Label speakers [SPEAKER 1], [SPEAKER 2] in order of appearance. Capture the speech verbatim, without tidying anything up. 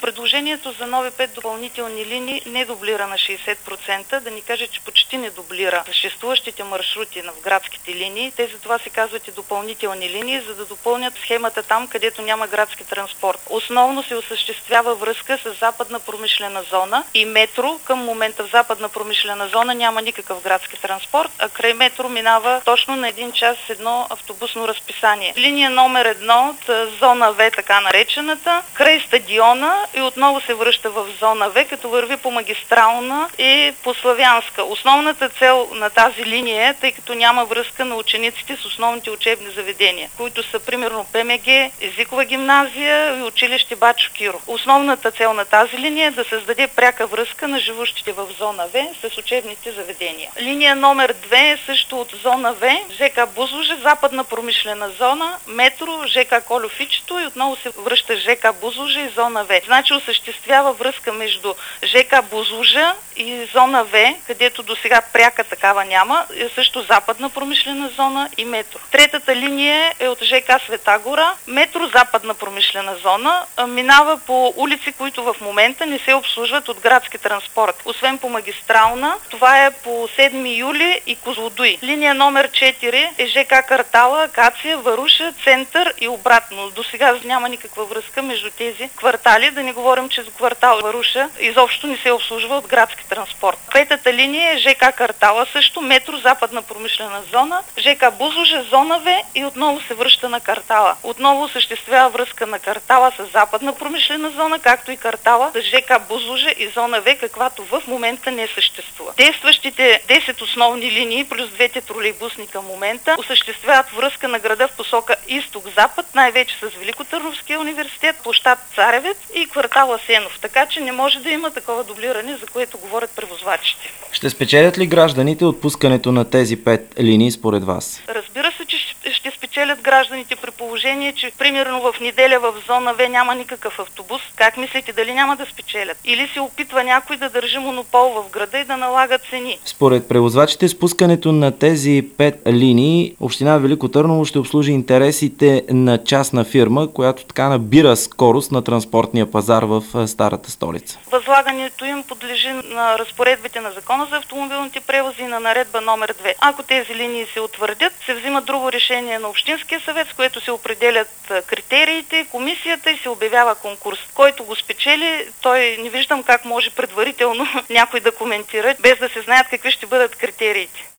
[SPEAKER 1] Предложението за нови пет допълнителни линии не дублира на шейсет процента, да ни каже, че почти не дублира съществуващите маршрути на градските линии. Те затова се казват и допълнителни линии, за да допълнят схемата там, където няма градски транспорт. Основно се осъществява връзка с западна промишлена зона и метро. Към момента в западна промишлена зона няма никакъв градски транспорт, а край метро минава точно на един час едно автобусно разписание. Линия номер едно от зона В, така наречената, край стадиона и отново се връща в зона В, като върви по магистрална и по Славянска. Основната цел на тази линия е, тъй като няма връзка на учениците с основните учебни заведения, които са примерно ПМГ, езикова гимназия и училище Бачо Киро. Основната цел на тази линия е да създаде пряка връзка на живущите в зона В с учебните заведения. Линия номер две е също от зона В, ЖК Бузлуджа, западна промишлена зона, метро, ЖК Колюфичето и отново се връща ЖК Бузлуджа и зона В. Значи осъществява връзка между ЖК Бузлуджа и зона В, където до сега пряка такава няма, е също западна промишлена зона и метро. Третата линия е от ЖК Света гора, метро западна промишлена зона, минава по улици, които в момента не се обслужват от градски транспорт. Освен по магистрална, това е по седми юли и Козлодуй. Линия номер четири е ЖК Картала, Акация, Варуша, Център и обратно. До сега няма никаква връзка между тези квартали, да не говорим, че до квартал Варуша изобщо не се обслужва от градски транспорт. Петата линия е ЖК Картала, също метро западна промишлена зона, ЖК Бузлуджа, зона В и отново се връща на Картала. Отново осъществява връзка на Картала с западна промишлена зона, както и Картала с ЖК Бузлуджа и зона В, каквато в момента не съществува. Действащите десет основни линии плюс двете тролейбусни към момента осъществяват връзка на града в посока изток-запад, най-вече с Великотърновския университет, площад Царевец и квартал Асенов. Така че не може да има такова дублиране, за което говорят превозвачите.
[SPEAKER 2] Ще спечелят ли гражданите от пускането на тези пет линии според вас?
[SPEAKER 1] Разбира се, че ще спечелят гражданите при положение, че примерно в неделя в зона В няма никакъв автобус. Как мислите, дали няма да спечелят? Или се опитва някой да държи монопол в града и да налага цени?
[SPEAKER 2] Според превозвачите, спускането на тези пет линии, община Велико Търново ще обслужи интересите на частна фирма, която така набира скорост на транспортния пазар в старата столица.
[SPEAKER 1] Възлагането им подлежи на разпоредбите на Закона за автомобилните превози и на наредба номер две. Ако тези линии се утвърдят, се взима друго решение на Общинския съвет, с което се определят критериите, комисията и се обявява конкурс. Който го спечели, той не виждам как може предварително някой да коментира, без да се знаят какви ще бъдат критериите.